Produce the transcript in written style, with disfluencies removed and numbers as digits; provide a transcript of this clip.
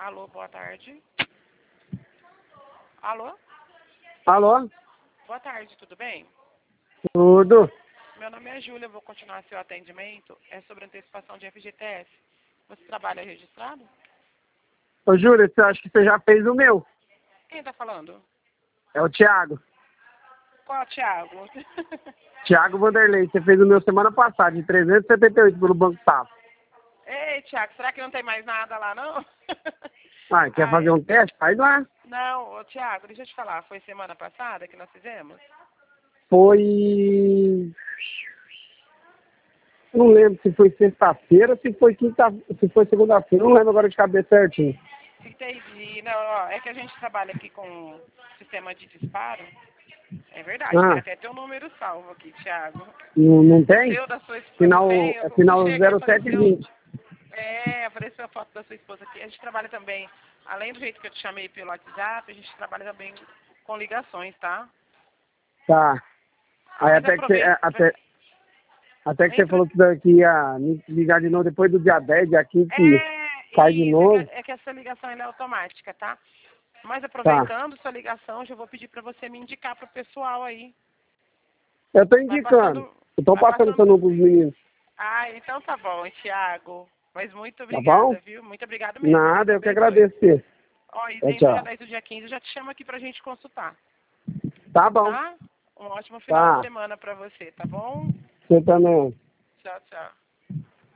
Alô, boa tarde. Alô? Alô? Boa tarde, tudo bem? Tudo? Meu nome é Júlia, eu vou continuar seu atendimento. É sobre antecipação de FGTS. Você trabalha registrado? Ô, Júlia, você acha que você já fez o meu? Quem tá falando? É o Thiago. Qual, Thiago? Thiago Vanderlei. Você fez o meu semana passada, de 378 pelo Banco Safra. Ei, Thiago, será que não tem mais nada lá, não? Ah, quer fazer Ai, um teste? Faz lá. não, ô, Thiago, deixa eu te falar. Foi semana passada que nós fizemos? Foi... Não lembro se foi sexta-feira, se foi quinta, se foi segunda-feira. Não lembro agora de cabeça certinho. Entendi. Não, ó, é que a gente trabalha aqui com sistema de disparo. É verdade, tem Ah, até teu número salvo aqui, Thiago. não O tem? seu, da sua esposa, não Final, tem? é Eu final puxei aqui e apareceu. 0720. É, apareceu a foto da sua esposa aqui. A gente trabalha também, além do jeito que eu te chamei pelo WhatsApp, a gente trabalha também com ligações, tá? Tá. Aí Mas até que você, aproveita. até que você Entra. falou que ia me ligar de novo depois do dia 10, dia 15, que cai de Isso, novo. é que essa ligação ela é automática, tá? Mas Tá. aproveitando sua ligação, já vou pedir para você me indicar pro pessoal aí. Eu tô Vai indicando. passando. Eu tô Vai passando passando. seu número pros meninos. Ah, então tá bom, Thiago. Mas muito Tá bom? obrigada, viu? Muito obrigada mesmo. Deus Nada, eu que abençoe. agradeço você. Ó, e Tchau, dentro do dia tchau. 10 do dia 15 eu já te chamo aqui pra gente consultar, Tá bom. tá? Um ótimo final de Tá. semana pra você, tá bom? Você também. Tchau, tchau.